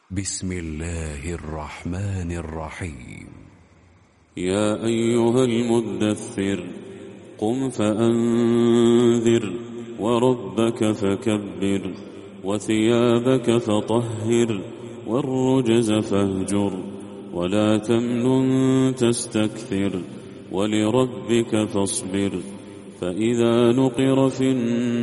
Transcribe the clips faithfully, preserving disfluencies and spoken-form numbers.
بسم الله الرحمن الرحيم. يا أيها المدثر قم فأنذر وربك فكبر وثيابك فطهر والرجز فاهجر ولا تمنن تستكثر ولربك فاصبر فإذا نقر في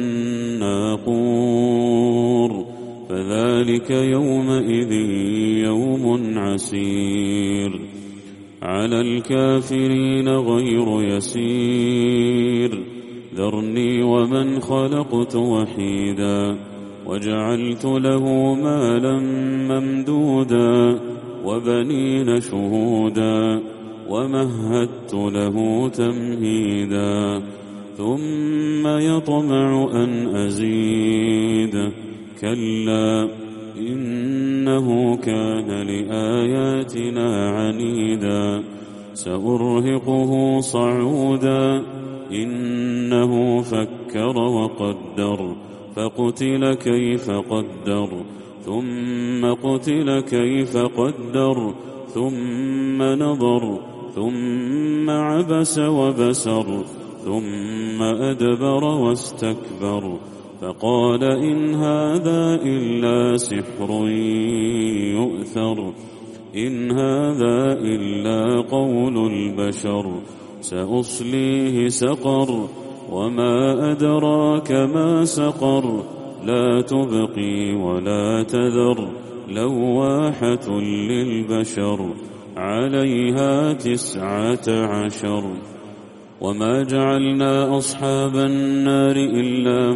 الناقور فذلك يومئذ يوم عسير على الكافرين غير يسير ذرني ومن خلقت وحيدا وجعلت له مالا ممدودا وبنين شهودا ومهدت له تمهيدا ثم يطمع أن أزيد كلا إنه كان لآياتنا عنيدا سأرهقه صعودا إنه فكر وقدر فقتل كيف قدر ثم قتل كيف قدر ثم نظر ثم عبس وبسر ثم أدبر واستكبر فقال إن هذا إلا سحر يؤثر إن هذا إلا قول البشر سأصليه سقر وما أدراك ما سقر لا تبقي ولا تذر لواحة للبشر عليها تسعة عشر وما جعلنا أصحاب النار إلا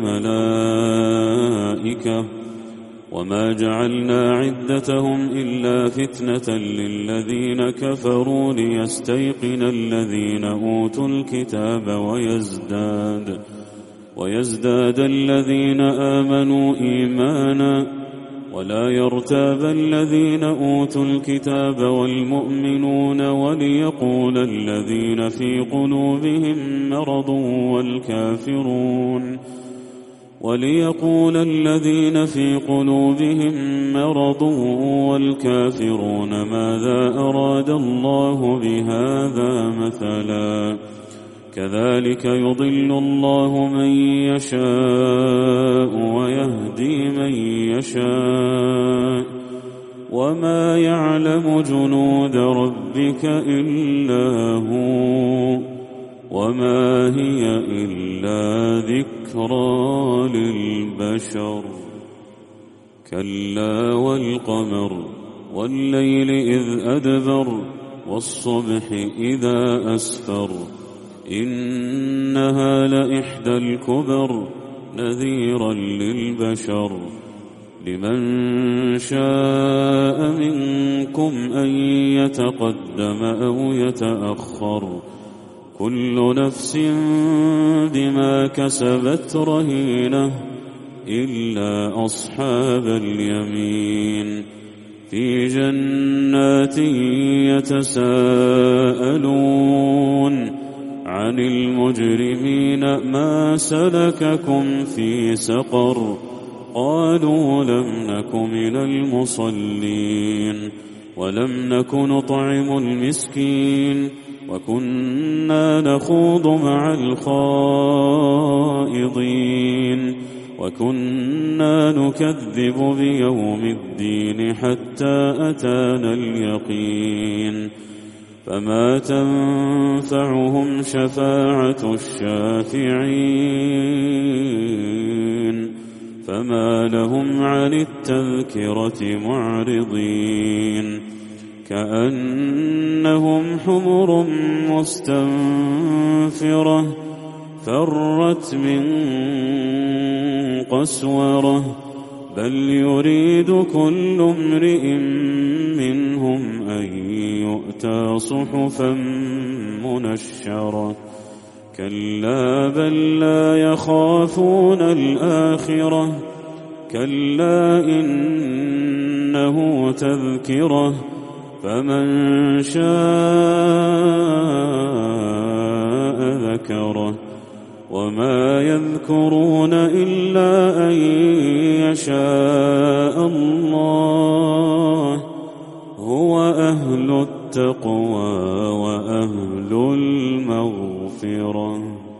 ملائكة وما جعلنا عدتهم إلا فتنة للذين كفروا ليستيقن الذين أوتوا الكتاب ويزداد ويزداد الذين آمنوا إيمانا ولا يرتاب الذين أوتوا الكتاب والمؤمنون وليقول الذين في قلوبهم مرض والكافرون وليقول الذين في قلوبهم مرض والكافرون ماذا أراد الله بهذا مثلا كذلك يضل الله من يشاء ويهدي من يشاء وما يعلم جنود ربك إلا هو وما هي إلا ذكرى للبشر كلا والقمر والليل إذ أدبر والصبح إذا أسفر إنها لإحدى الكبر نذيرا للبشر لمن شاء منكم أن يتقدم أو يتأخر كل نفس بما كسبت رهينة إلا أصحاب اليمين في جنات يتساءلون عن المجرمين ما سلككم في سقر قالوا لم نك من المصلين ولم نك نطعم المسكين وكنا نخوض مع الخائضين وكنا نكذب بيوم الدين حتى أتانا اليقين فما تنفعهم شفاعة الشافعين فما لهم عن التذكرة معرضين كأنهم حمر مستنفرة فرت من قسورة بل يريد كل امرئ منهم أن يؤتى صحفا منشرة كلا بل لا يخافون الآخرة كلا إنه تذكرة فمن شاء ذكره وما يذكرون إلا أن يشاء الله. هو أهل التقوى وأهل المغفرة.